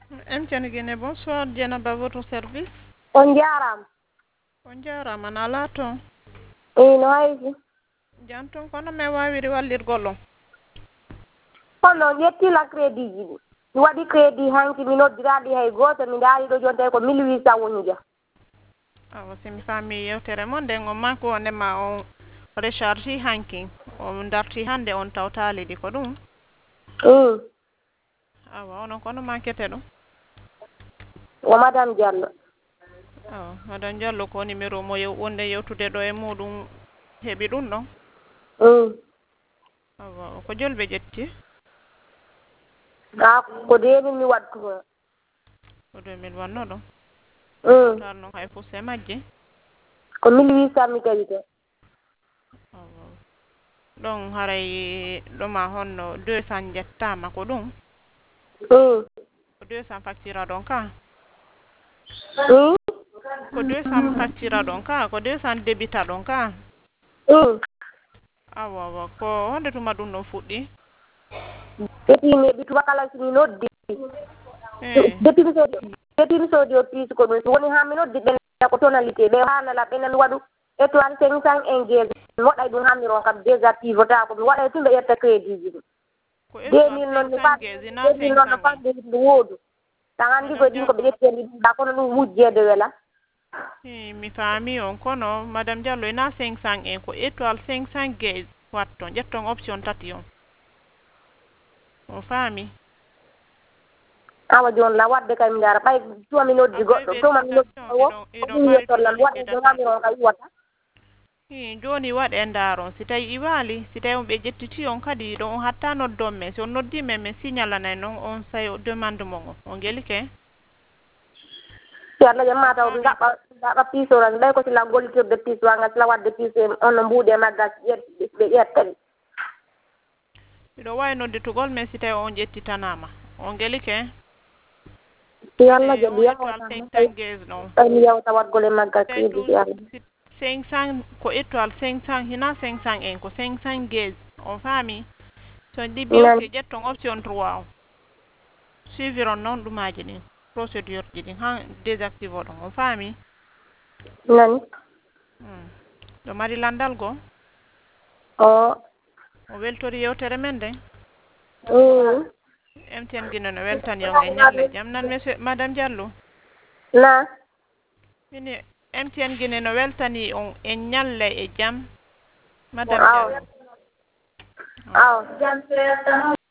MTN Guinée, bonsoir. Dieynaba, votre service. On jarama. On jarama na ala ton. No haysi. Janton kono me wawiri wallirgol on. Kono yettila crédit ji ɗi. Mi waɗi crédit hanki mi noddiraɗi hay goto mi daari ɗo jonta ko 1800 woni ja. Awa simi fami yewtere mon nden on manko o ndema on recharge hanki on darti hande on tawtali ɗi ko ɗum. Awa onon kono mankete ɗum. O madame Diallo. Awa madame Diallo ko numéro mo wonde yewtude ɗo e muɗum heɓi ɗum ɗon. Awa ko jolɓe ƴetti. Ko 2000 mi wattuno. Ko 2000 wanno ɗon. Tal non hay fof se majji. Ko 1800 mi kayite. Awa ɗon haray ɗoma honno 200 jettama ko ɗum. Ko 200 facture ɗon ka. Ko 200 facture ɗon ka, ko 200 débita ɗon ka. Awa ko honde tuma ɗum ɗon fuɗɗi. Depuis mi heɓi kala simi noddi. Depuis mi soodi o piisi ko ɗum so woni ha mi noddi ɓen ko tonalité ɓe haalala ɓenen waɗu étoile 501 gege mi waɗay ɗum hammi ron kam déjà pivotako mi waɗay tumɓe ƴetta crédit ji ɗum. Ko étoile 500 gege na 500 noon no famɗe yimɓe woodu tan andi koye ɗum ko ɓe ƴetteni ɗum ɗa kono ɗum wujjede wela. Mi faami on kono madame Diallo ena 501 ko étoile 500 gege watton ƴetton option tati on. O faami. Awa joni la wadde kay mi jara ɓay tuma mi noddi goɗɗo tuma mi noddi o ɗum yettollal waɗe ɗo ngami on kay yiwata. Joni waɗe ndaron si tawi i waali si tawi on ɓe ƴettiti on kadi ɗo on hatta noddon men si on noddi men min signalanay noon on sayo demande mon on gelike. Si Allah jam mataw ɗaɓa piisoral ɓay ko sila gollitirde piisoral sila wadde piise on no mbuuɗe maggal ɓe ƴettani. Miɗo wawi nodditugol men si tawi on ƴettitanama on gelike. Si Allah jaɓi yawata 500 gege ɗon. mi yawta waɗgol e maggal crédit si Allah. 500 ko étoile 500 hina 501 ko 500 gege on faami. So ɗiɓi ok ƴetton option 3 o suiviron noon ɗumaji ɗin procédure ji ɗin han désactive o ɗon on faami. Nani. ɗo mari landal go. O weltori yewtere men nden. MTN Guinée no weltani on e ñalle jam nan monsieur madame Diallo. Na. Mini MTN Guinée no weltani on e ñalle e jam madame Diallo. Aw.